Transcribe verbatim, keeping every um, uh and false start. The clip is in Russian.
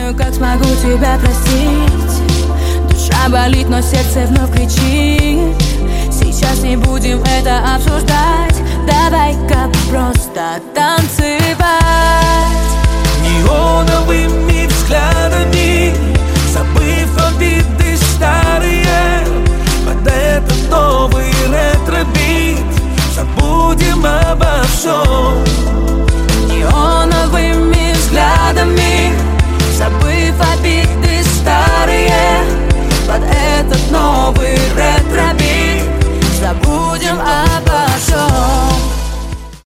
знаю, как смогу тебя простить. Душа болит, но сердце вновь кричит. Сейчас не будем это обсуждать. Давай-ка просто танцевать. Неоновым